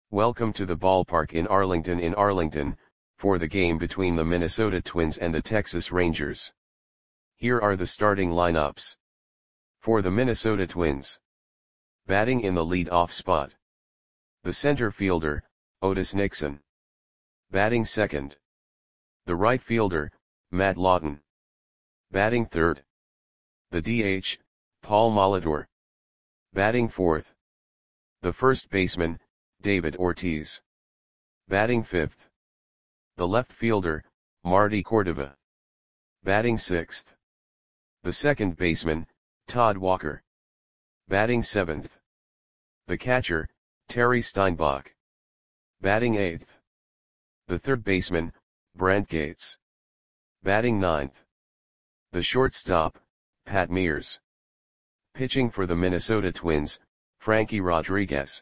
Welcome to the ballpark in Arlington, for the game between the Minnesota Twins and the Texas Rangers. Here are the starting lineups. For the Minnesota Twins. Batting in the lead-off spot. The center fielder, Otis Nixon. Batting second. The right fielder, Matt Lawton. Batting third. The DH, Paul Molitor. Batting fourth. The first baseman, David Ortiz. Batting fifth. The left fielder, Marty Cordova. Batting sixth. The second baseman, Todd Walker. Batting seventh. The catcher, Terry Steinbach. Batting eighth. The third baseman, Brent Gates. Batting ninth. The shortstop, Pat Mears. Pitching for the Minnesota Twins, Frankie Rodriguez.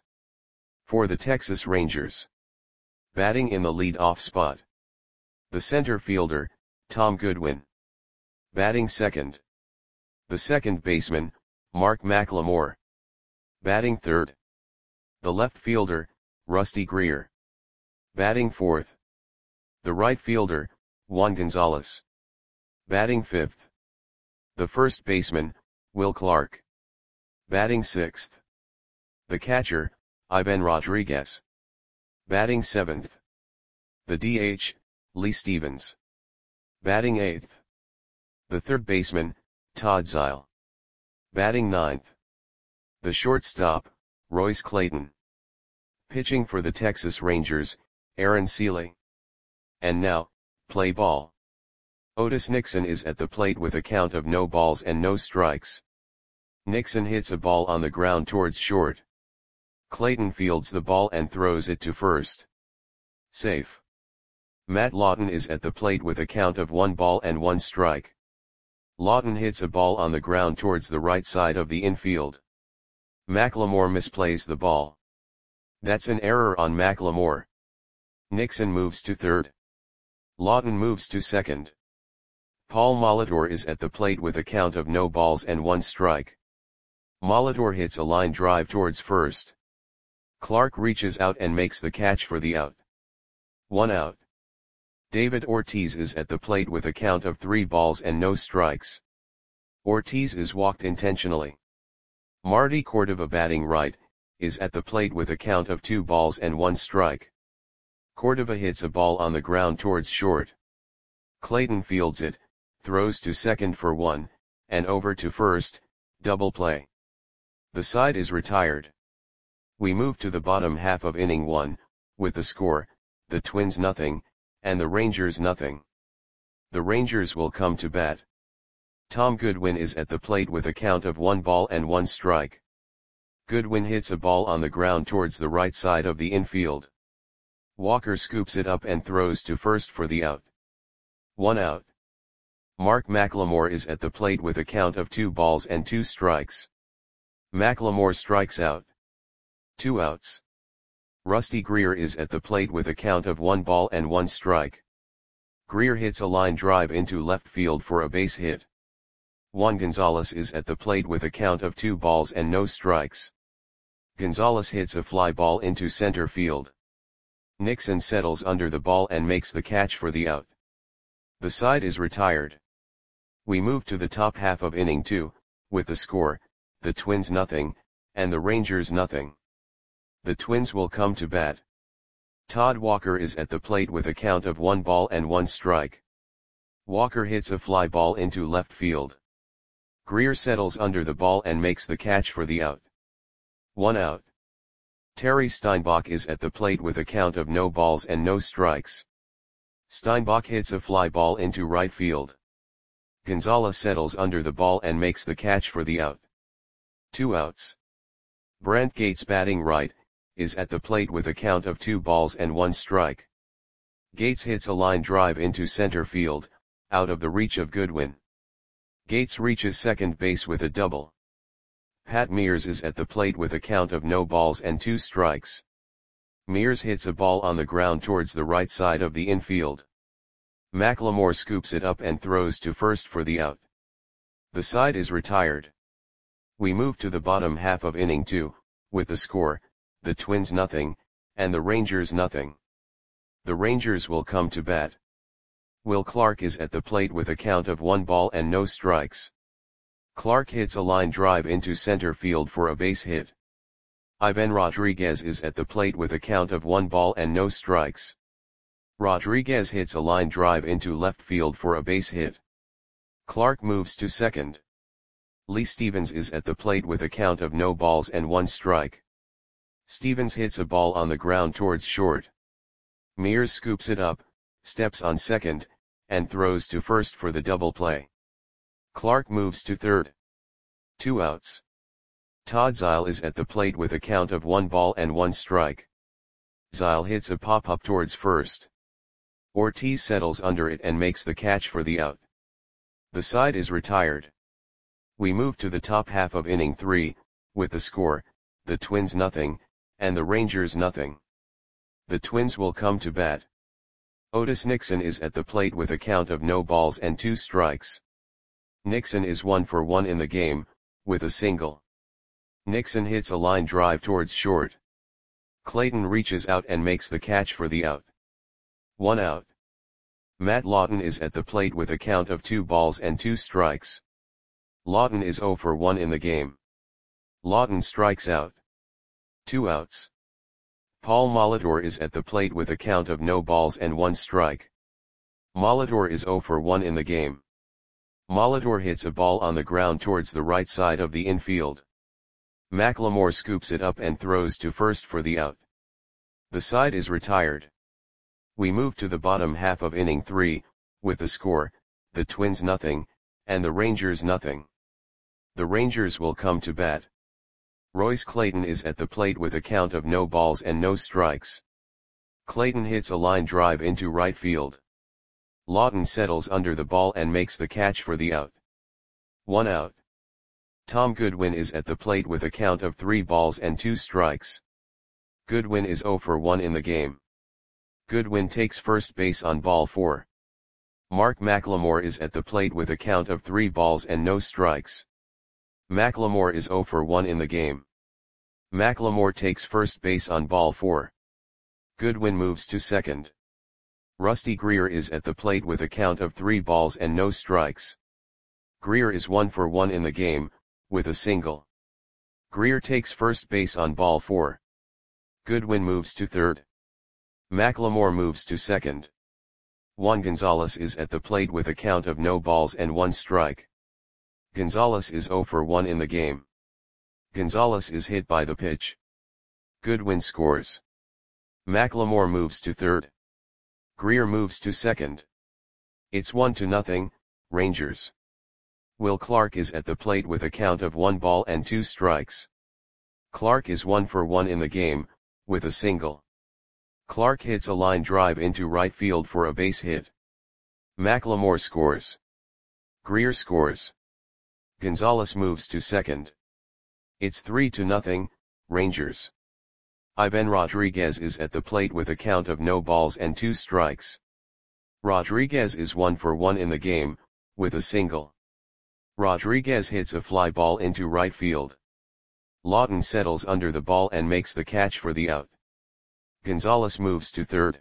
For the Texas Rangers. Batting in the lead-off spot. The center fielder, Tom Goodwin. Batting second. The second baseman, Mark McLemore. Batting third. The left fielder, Rusty Greer. Batting fourth. The right fielder, Juan Gonzalez. Batting fifth. The first baseman, Will Clark. Batting sixth. The catcher, Ivan Rodriguez. Batting seventh. The DH, Lee Stevens. Batting eighth. The third baseman, Todd Zeile. Batting ninth. The shortstop, Royce Clayton. Pitching for the Texas Rangers, Aaron Sele. And now, play ball. Otis Nixon is at the plate with a count of no balls and no strikes. Nixon hits a ball on the ground towards short. Clayton fields the ball and throws it to first. Safe. Matt Lawton is at the plate with a count of 1 ball and 1 strike. Lawton hits a ball on the ground towards the right side of the infield. McLemore misplays the ball. That's an error on McLemore. Nixon moves to third. Lawton moves to second. Paul Molitor is at the plate with a count of no balls and 1 strike. Molitor hits a line drive towards first. Clark reaches out and makes the catch for the out. 1 out. David Ortiz is at the plate with a count of 3 balls and no strikes. Ortiz is walked intentionally. Marty Cordova, batting right, is at the plate with a count of 2 balls and 1 strike. Cordova hits a ball on the ground towards short. Clayton fields it, throws to second for 1, and over to first, double play. The side is retired. We move to the bottom half of inning 1, with the score, the Twins nothing, and the Rangers nothing. The Rangers will come to bat. Tom Goodwin is at the plate with a count of 1 ball and 1 strike. Goodwin hits a ball on the ground towards the right side of the infield. Walker scoops it up and throws to first for the out. 1 out. Mark McLemore is at the plate with a count of 2 balls and 2 strikes. McLemore strikes out. 2 outs. Rusty Greer is at the plate with a count of 1 ball and 1 strike. Greer hits a line drive into left field for a base hit. Juan Gonzalez is at the plate with a count of 2 balls and no strikes. Gonzalez hits a fly ball into center field. Nixon settles under the ball and makes the catch for the out. The side is retired. We move to the top half of inning 2, with the score, the Twins nothing, and the Rangers nothing. The Twins will come to bat. Todd Walker is at the plate with a count of 1 ball and 1 strike. Walker hits a fly ball into left field. Greer settles under the ball and makes the catch for the out. 1 out. Terry Steinbach is at the plate with a count of no balls and no strikes. Steinbach hits a fly ball into right field. Gonzalez settles under the ball and makes the catch for the out. 2 outs. Brent Gates, batting right, is at the plate with a count of 2 balls and 1 strike. Gates hits a line drive into center field, out of the reach of Goodwin. Gates reaches second base with a double. Pat Mears is at the plate with a count of no balls and 2 strikes. Mears hits a ball on the ground towards the right side of the infield. McLemore scoops it up and throws to first for the out. The side is retired. We move to the bottom half of inning 2, with the score, the Twins nothing, and the Rangers nothing. The Rangers will come to bat. Will Clark is at the plate with a count of 1 ball and no strikes. Clark hits a line drive into center field for a base hit. Ivan Rodriguez is at the plate with a count of 1 ball and no strikes. Rodriguez hits a line drive into left field for a base hit. Clark moves to second. Lee Stevens is at the plate with a count of no balls and 1 strike. Stevens hits a ball on the ground towards short. Mears scoops it up, steps on second, and throws to first for the double play. Clark moves to third. 2 outs. Todd Zeile is at the plate with a count of 1 ball and 1 strike. Zeile hits a pop-up towards first. Ortiz settles under it and makes the catch for the out. The side is retired. We move to the top half of inning 3, with the score, the Twins nothing, and the Rangers nothing. The Twins will come to bat. Otis Nixon is at the plate with a count of no balls and 2 strikes. Nixon is 1 for 1 in the game, with a single. Nixon hits a line drive towards short. Clayton reaches out and makes the catch for the out. 1 out. Matt Lawton is at the plate with a count of 2 balls and 2 strikes. Lawton is 0 for 1 in the game. Lawton strikes out. 2 outs. Paul Molitor is at the plate with a count of no balls and 1 strike. Molitor is 0 for 1 in the game. Molitor hits a ball on the ground towards the right side of the infield. McLemore scoops it up and throws to first for the out. The side is retired. We move to the bottom half of inning 3, with the score, the Twins nothing, and the Rangers nothing. The Rangers will come to bat. Royce Clayton is at the plate with a count of no balls and no strikes. Clayton hits a line drive into right field. Lawton settles under the ball and makes the catch for the out. 1 out. Tom Goodwin is at the plate with a count of 3 balls and 2 strikes. Goodwin is 0 for 1 in the game. Goodwin takes first base on ball 4. Mark McLemore is at the plate with a count of 3 balls and no strikes. McLemore is 0 for 1 in the game. McLemore takes first base on ball 4. Goodwin moves to second. Rusty Greer is at the plate with a count of 3 balls and no strikes. Greer is 1 for 1 in the game, with a single. Greer takes first base on ball 4. Goodwin moves to third. McLemore moves to second. Juan Gonzalez is at the plate with a count of no balls and 1 strike. Gonzalez is 0 for 1 in the game. Gonzalez is hit by the pitch. Goodwin scores. McLemore moves to third. Greer moves to second. It's 1-0, Rangers. Will Clark is at the plate with a count of 1 ball and 2 strikes. Clark is 1 for 1 in the game, with a single. Clark hits a line drive into right field for a base hit. McLemore scores. Greer scores. Gonzalez moves to second. It's 3-0, Rangers. Ivan Rodriguez is at the plate with a count of no balls and 2 strikes. Rodriguez is 1 for 1 in the game, with a single. Rodriguez hits a fly ball into right field. Lawton settles under the ball and makes the catch for the out. Gonzalez moves to third.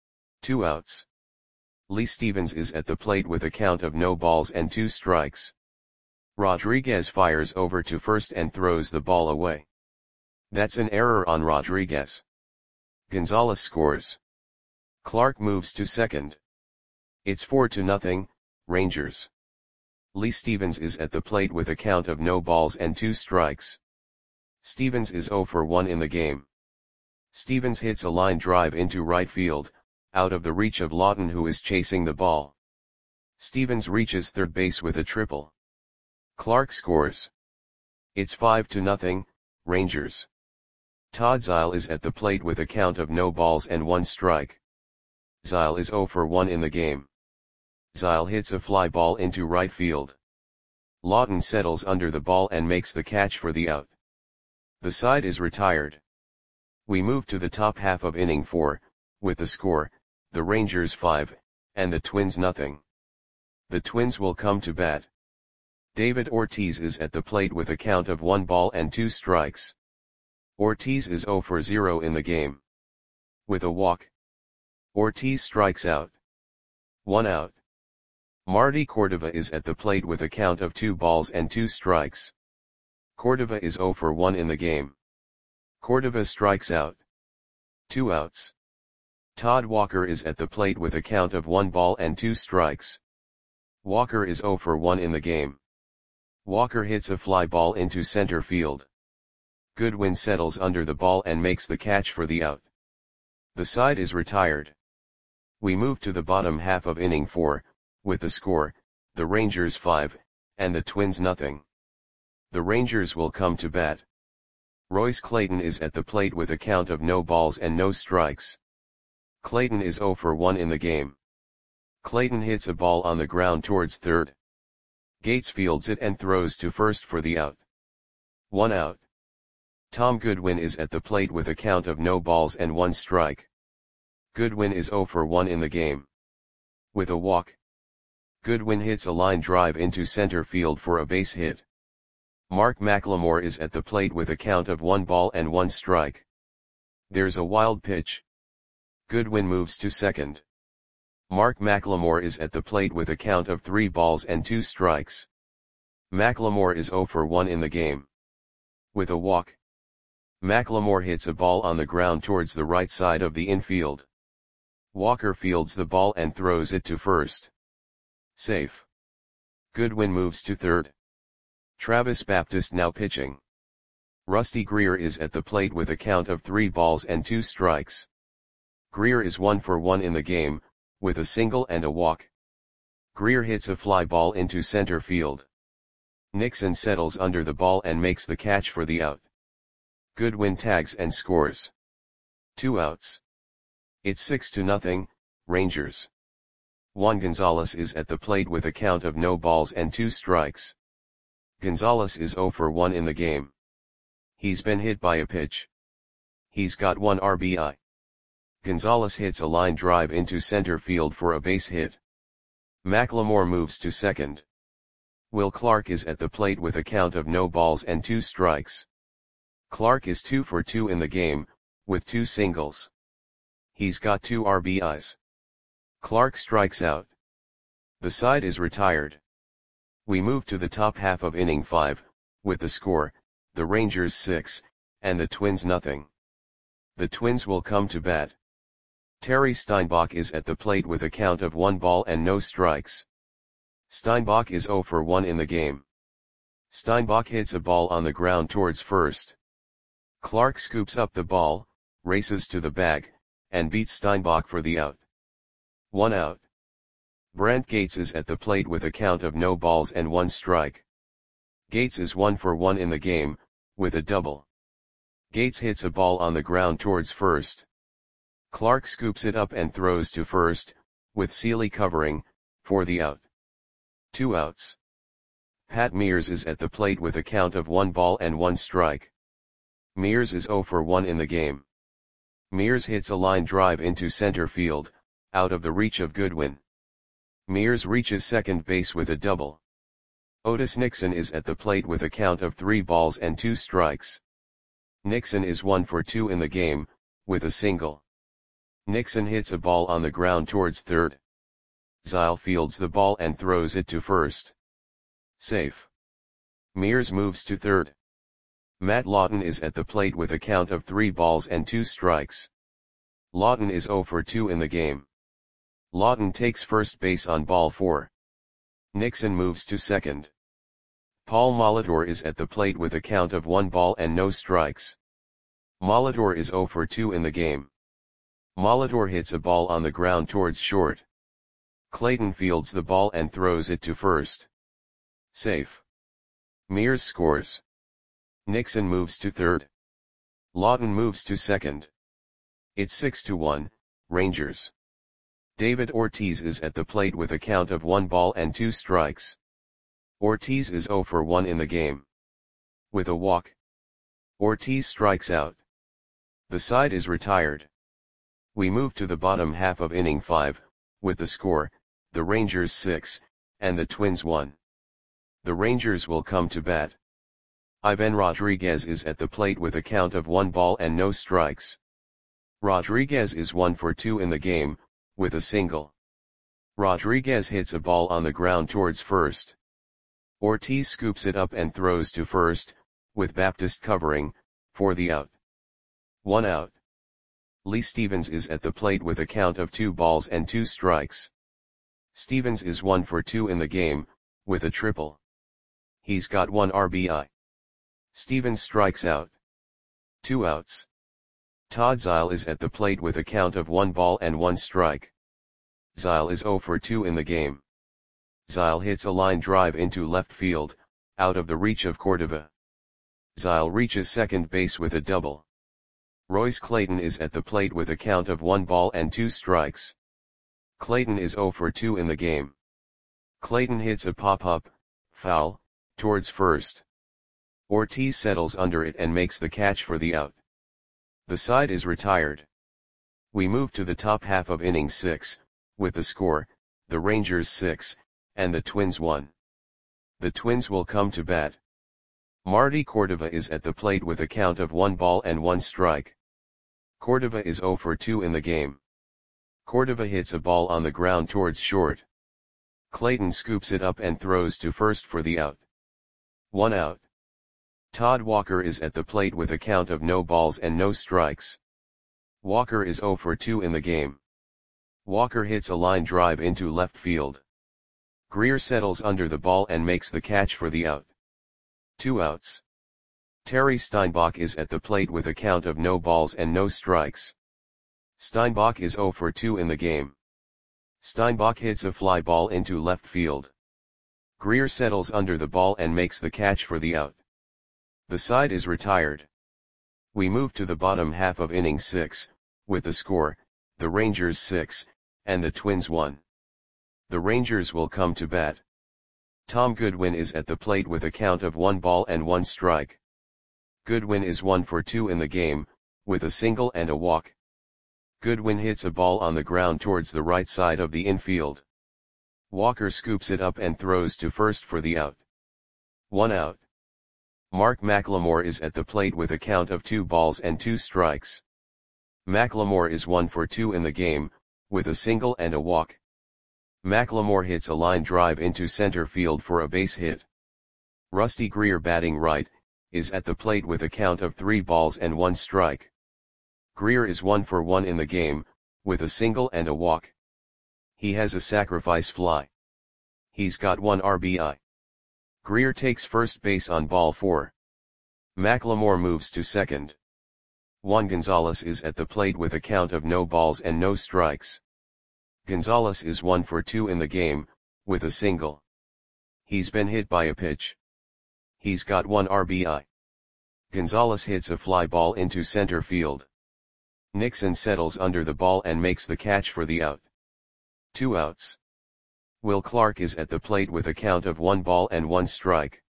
2 outs. Lee Stevens is at the plate with a count of no balls and 2 strikes. Rodriguez fires over to first and throws the ball away. That's an error on Rodriguez. Gonzalez scores. Clark moves to second. It's 4-0, Rangers. Lee Stevens is at the plate with a count of no balls and 2 strikes. Stevens is 0 for 1 in the game. Stevens hits a line drive into right field, out of the reach of Lawton who is chasing the ball. Stevens reaches third base with a triple. Clark scores. It's 5-0, Rangers. Todd Zeile is at the plate with a count of no balls and 1 strike. Zeile is 0 for 1 in the game. Zeile hits a fly ball into right field. Lawton settles under the ball and makes the catch for the out. The side is retired. We move to the top half of inning 4, with the score, the Rangers 5, and the Twins nothing. The Twins will come to bat. David Ortiz is at the plate with a count of 1 ball and 2 strikes. Ortiz is 0 for 0 in the game. With a walk, Ortiz strikes out. 1 out. Marty Cordova is at the plate with a count of 2 balls and 2 strikes. Cordova is 0 for 1 in the game. Cordova strikes out. 2 outs. Todd Walker is at the plate with a count of 1 ball and 2 strikes. Walker is 0 for 1 in the game. Walker hits a fly ball into center field. Goodwin settles under the ball and makes the catch for the out. The side is retired. We move to the bottom half of inning 4, with the score, the Rangers 5, and the Twins nothing. The Rangers will come to bat. Royce Clayton is at the plate with a count of no balls and no strikes. Clayton is 0 for 1 in the game. Clayton hits a ball on the ground towards third. Gates fields it and throws to first for the out. 1 out. Tom Goodwin is at the plate with a count of no balls and 1 strike. Goodwin is 0 for 1 in the game. With a walk, Goodwin hits a line drive into center field for a base hit. Mark McLemore is at the plate with a count of 1 ball and 1 strike. There's a wild pitch. Goodwin moves to second. Mark McLemore is at the plate with a count of 3 balls and 2 strikes. McLemore is 0 for 1 in the game. With a walk, McLemore hits a ball on the ground towards the right side of the infield. Walker fields the ball and throws it to first. Safe. Goodwin moves to third. Travis Baptist now pitching. Rusty Greer is at the plate with a count of 3 balls and 2 strikes. Greer is 1 for 1 in the game, with a single and a walk. Greer hits a fly ball into center field. Nixon settles under the ball and makes the catch for the out. Goodwin tags and scores. 2 outs. It's 6-0, Rangers. Juan Gonzalez is at the plate with a count of no balls and 2 strikes. Gonzalez is 0 for 1 in the game. He's been hit by a pitch. He's got 1 RBI. Gonzalez hits a line drive into center field for a base hit. McLemore moves to second. Will Clark is at the plate with a count of no balls and 2 strikes. Clark is 2 for 2 in the game, with 2 singles. He's got 2 RBIs. Clark strikes out. The side is retired. We move to the top half of inning 5, with the score, the Rangers 6, and the Twins nothing. The Twins will come to bat. Terry Steinbach is at the plate with a count of 1 ball and no strikes. Steinbach is 0 for 1 in the game. Steinbach hits a ball on the ground towards first. Clark scoops up the ball, races to the bag, and beats Steinbach for the out. 1 out. Brant Gates is at the plate with a count of no balls and 1 strike. Gates is 1 for 1 in the game, with a double. Gates hits a ball on the ground towards first. Clark scoops it up and throws to first, with Seeley covering, for the out. 2 outs. Pat Mears is at the plate with a count of 1 ball and 1 strike. Mears is 0 for 1 in the game. Mears hits a line drive into center field, out of the reach of Goodwin. Mears reaches second base with a double. Otis Nixon is at the plate with a count of 3 balls and 2 strikes. Nixon is 1 for 2 in the game, with a single. Nixon hits a ball on the ground towards third. Zile fields the ball and throws it to first. Safe. Mears moves to third. Matt Lawton is at the plate with a count of 3 balls and 2 strikes. Lawton is 0 for 2 in the game. Lawton takes first base on ball 4. Nixon moves to second. Paul Molitor is at the plate with a count of 1 ball and no strikes. Molitor is 0 for 2 in the game. Molitor hits a ball on the ground towards short. Clayton fields the ball and throws it to first. Safe. Mears scores. Nixon moves to third. Lawton moves to second. It's 6-1, Rangers. David Ortiz is at the plate with a count of 1 ball and 2 strikes. Ortiz is 0 for 1 in the game. With a walk, Ortiz strikes out. The side is retired. We move to the bottom half of inning 5, with the score, the Rangers 6, and the Twins 1. The Rangers will come to bat. Ivan Rodriguez is at the plate with a count of 1 ball and no strikes. Rodriguez is 1 for 2 in the game, with a single. Rodriguez hits a ball on the ground towards first. Ortiz scoops it up and throws to first, with Baptist covering, for the out. 1 out. Lee Stevens is at the plate with a count of 2 balls and 2 strikes. Stevens is 1 for 2 in the game, with a triple. He's got 1 RBI. Stevens strikes out. 2 outs. Todd Zeile is at the plate with a count of 1 ball and 1 strike. Zeile is 0 for 2 in the game. Zeile hits a line drive into left field, out of the reach of Cordova. Zeile reaches second base with a double. Royce Clayton is at the plate with a count of 1 ball and 2 strikes. Clayton is 0 for 2 in the game. Clayton hits a pop-up, foul, towards first. Ortiz settles under it and makes the catch for the out. The side is retired. We move to the top half of inning 6, with the score, the Rangers 6, and the Twins 1. The Twins will come to bat. Marty Cordova is at the plate with a count of 1 ball and 1 strike. Cordova is 0 for 2 in the game. Cordova hits a ball on the ground towards short. Clayton scoops it up and throws to first for the out. 1 out. Todd Walker is at the plate with a count of no balls and no strikes. Walker is 0 for 2 in the game. Walker hits a line drive into left field. Greer settles under the ball and makes the catch for the out. 2 outs. Terry Steinbach is at the plate with a count of no balls and no strikes. Steinbach is 0 for 2 in the game. Steinbach hits a fly ball into left field. Greer settles under the ball and makes the catch for the out. The side is retired. We move to the bottom half of inning 6, with the score, the Rangers 6, and the Twins 1. The Rangers will come to bat. Tom Goodwin is at the plate with a count of 1 ball and 1 strike. Goodwin is 1 for 2 in the game, with a single and a walk. Goodwin hits a ball on the ground towards the right side of the infield. Walker scoops it up and throws to first for the out. 1 out. Mark McLemore is at the plate with a count of 2 balls and 2 strikes. McLemore is 1 for 2 in the game, with a single and a walk. McLemore hits a line drive into center field for a base hit. Rusty Greer, batting right, is at the plate with a count of 3 balls and 1 strike. Greer is 1 for 1 in the game, with a single and a walk. He has a sacrifice fly. He's got 1 RBI. Greer takes first base on ball 4. McLemore moves to second. Juan Gonzalez is at the plate with a count of no balls and no strikes. Gonzalez is 1 for 2 in the game, with a single. He's been hit by a pitch. He's got 1 RBI. Gonzalez hits a fly ball into center field. Nixon settles under the ball and makes the catch for the out. 2 outs. Will Clark is at the plate with a count of 1 ball and 1 strike.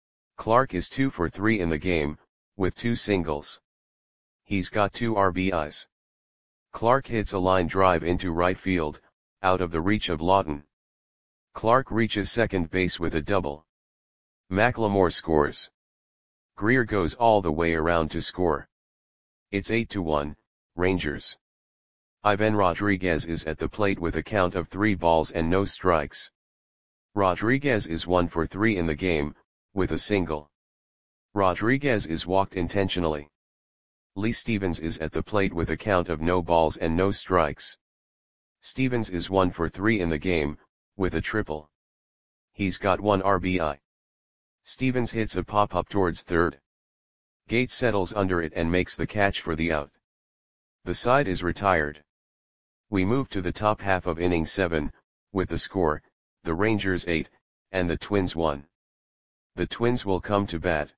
Clark is 2 for 3 in the game, with 2 singles. He's got 2 RBIs. Clark hits a line drive into right field, out of the reach of Lawton. Clark reaches second base with a double. McLemore scores. Greer goes all the way around to score. It's 8-1, Rangers. Ivan Rodriguez is at the plate with a count of 3 balls and no strikes. Rodriguez is 1 for 3 in the game, with a single. Rodriguez is walked intentionally. Lee Stevens is at the plate with a count of no balls and no strikes. Stevens is 1 for 3 in the game, with a triple. He's got 1 RBI. Stevens hits a pop-up towards third. Gates settles under it and makes the catch for the out. The side is retired. We move to the top half of inning 7, with the score, the Rangers 8, and the Twins 1. The Twins will come to bat.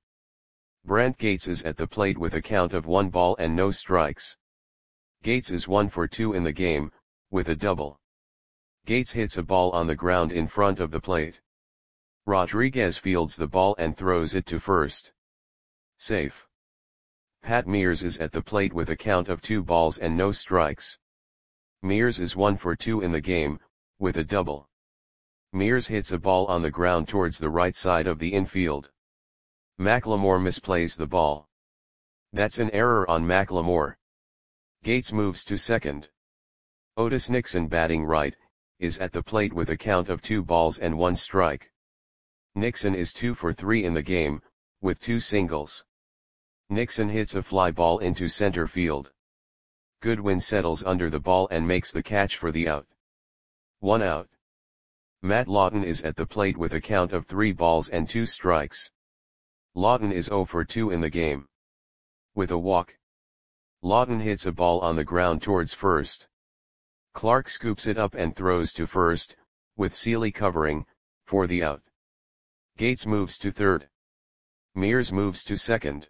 Brant Gates is at the plate with a count of 1 ball and no strikes. Gates is 1 for 2 in the game, with a double. Gates hits a ball on the ground in front of the plate. Rodriguez fields the ball and throws it to first. Safe. Pat Mears is at the plate with a count of 2 balls and no strikes. Mears is 1 for 2 in the game, with a double. Mears hits a ball on the ground towards the right side of the infield. McLemore misplays the ball. That's an error on McLemore. Gates moves to second. Otis Nixon, batting right, is at the plate with a count of 2 balls and 1 strike. Nixon is 2 for 3 in the game, with 2 singles. Nixon hits a fly ball into center field. Goodwin settles under the ball and makes the catch for the out. 1 out. Matt Lawton is at the plate with a count of 3 balls and 2 strikes. Lawton is 0 for 2 in the game. With a walk, Lawton hits a ball on the ground towards first. Clark scoops it up and throws to first, with Seeley covering, for the out. Gates moves to third. Mears moves to second.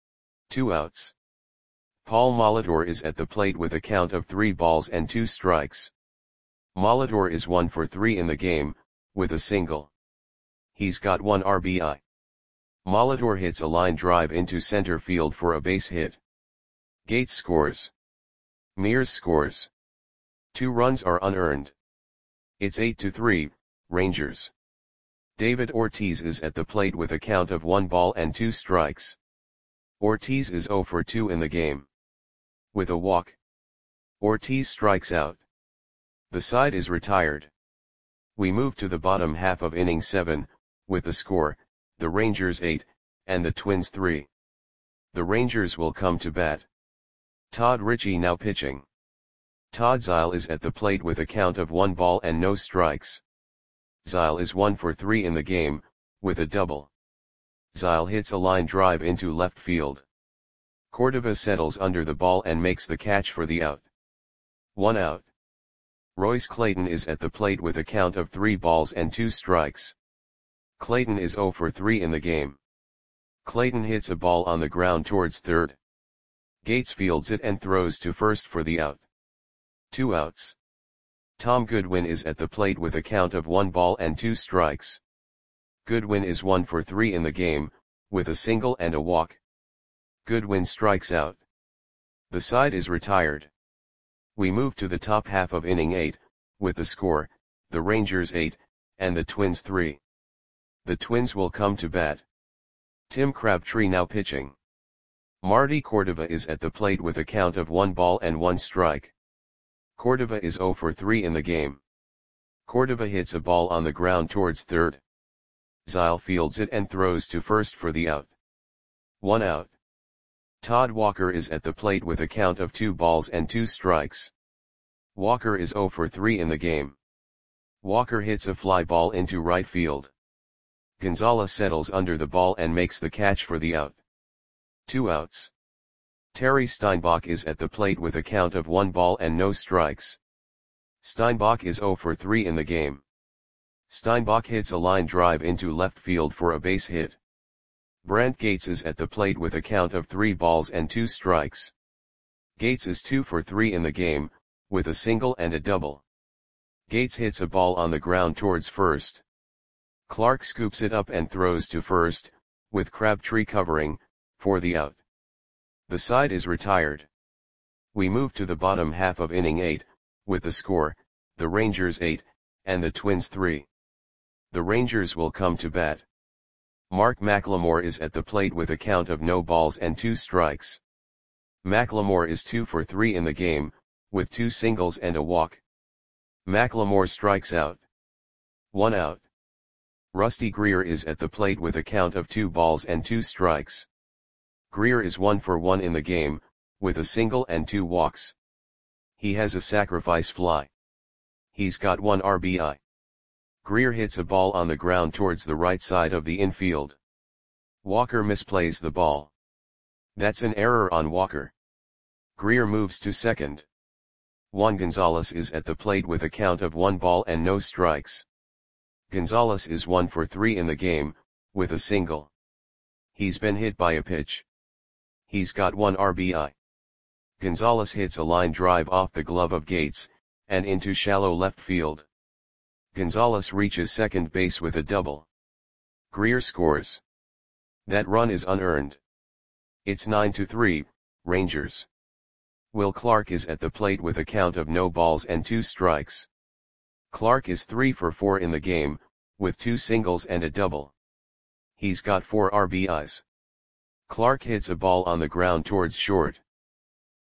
2 outs. Paul Molitor is at the plate with a count of 3 balls and 2 strikes. Molitor is 1 for 3 in the game, with a single. He's got 1 RBI. Molitor hits a line drive into center field for a base hit. Gates scores. Mears scores. 2 runs are unearned. It's 8-3, Rangers. David Ortiz is at the plate with a count of 1 ball and 2 strikes. Ortiz is 0 for 2 in the game. With a walk, Ortiz strikes out. The side is retired. We move to the bottom half of inning 7, with the score, the Rangers 8, and the Twins 3. The Rangers will come to bat. Todd Ritchie now pitching. Todd Zile is at the plate with a count of 1 ball and no strikes. Zile is 1 for 3 in the game, with a double. Zile hits a line drive into left field. Cordova settles under the ball and makes the catch for the out. 1 out. Royce Clayton is at the plate with a count of 3 balls and 2 strikes. Clayton is 0 for 3 in the game. Clayton hits a ball on the ground towards third. Gates fields it and throws to first for the out. 2 outs. Tom Goodwin is at the plate with a count of 1 ball and 2 strikes. Goodwin is 1 for 3 in the game, with a single and a walk. Goodwin strikes out. The side is retired. We move to the top half of inning 8, with the score, the Rangers 8, and the Twins 3. The Twins will come to bat. Tim Crabtree now pitching. Marty Cordova is at the plate with a count of 1 ball and 1 strike. Cordova is 0 for 3 in the game. Cordova hits a ball on the ground towards third. Zile fields it and throws to first for the out. 1 out. Todd Walker is at the plate with a count of 2 balls and 2 strikes. Walker is 0 for 3 in the game. Walker hits a fly ball into right field. Gonzalez settles under the ball and makes the catch for the out. 2 outs. Terry Steinbach is at the plate with a count of 1 ball and no strikes. Steinbach is 0 for 3 in the game. Steinbach hits a line drive into left field for a base hit. Brant Gates is at the plate with a count of 3 balls and 2 strikes. Gates is 2 for 3 in the game, with a single and a double. Gates hits a ball on the ground towards first. Clark scoops it up and throws to first, with Crabtree covering, for the out. The side is retired. We move to the bottom half of inning 8, with the score, the Rangers 8, and the Twins 3. The Rangers will come to bat. Mark McLemore is at the plate with a count of no balls and 2 strikes. McLemore is 2 for 3 in the game, with 2 singles and a walk. McLemore strikes out. 1 out. Rusty Greer is at the plate with a count of 2 balls and 2 strikes. Greer is 1 for 1 in the game, with a single and 2 walks. He has a sacrifice fly. He's got 1 RBI. Greer hits a ball on the ground towards the right side of the infield. Walker misplays the ball. That's an error on Walker. Greer moves to second. Juan Gonzalez is at the plate with a count of 1 ball and no strikes. Gonzalez is 1 for 3 in the game, with a single. He's been hit by a pitch. He's got 1 RBI. Gonzalez hits a line drive off the glove of Gates, and into shallow left field. Gonzalez reaches second base with a double. Greer scores. That run is unearned. It's 9-3, Rangers. Will Clark is at the plate with a count of no balls and 2 strikes. Clark is 3 for 4 in the game, with 2 singles and a double. He's got 4 RBIs. Clark hits a ball on the ground towards short.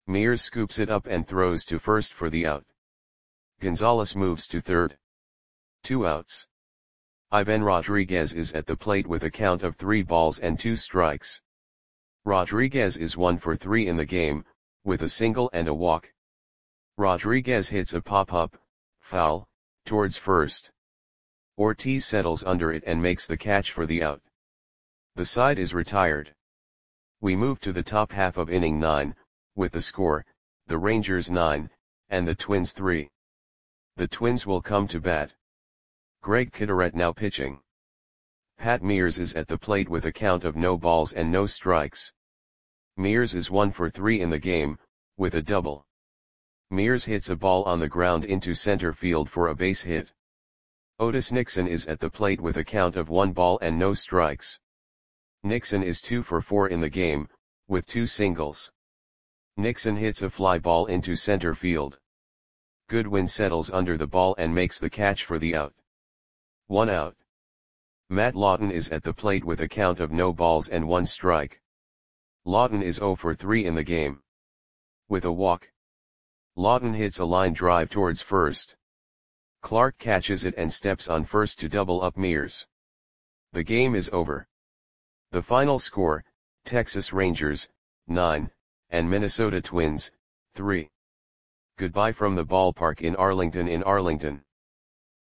Mears scoops it up and throws to first for the out. Gonzalez moves to third. 2 outs. Ivan Rodriguez is at the plate with a count of 3 balls and 2 strikes. Rodriguez is 1 for 3 in the game, with a single and a walk. Rodriguez hits a pop-up, foul, towards first. Ortiz settles under it and makes the catch for the out. The side is retired. We move to the top half of inning 9, with the score, the Rangers 9, and the Twins 3. The Twins will come to bat. Greg Kideret now pitching. Pat Mears is at the plate with a count of no balls and no strikes. Mears is 1 for 3 in the game, with a double. Mears hits a ball on the ground into center field for a base hit. Otis Nixon is at the plate with a count of 1 ball and no strikes. Nixon is 2 for 4 in the game, with 2 singles. Nixon hits a fly ball into center field. Goodwin settles under the ball and makes the catch for the out. 1 out. Matt Lawton is at the plate with a count of no balls and 1 strike. Lawton is 0 for 3 in the game. With a walk. Lawton hits a line drive towards first. Clark catches it and steps on first to double up Mears. The game is over. The final score, Texas Rangers, 9, and Minnesota Twins, 3. Goodbye from the ballpark in Arlington.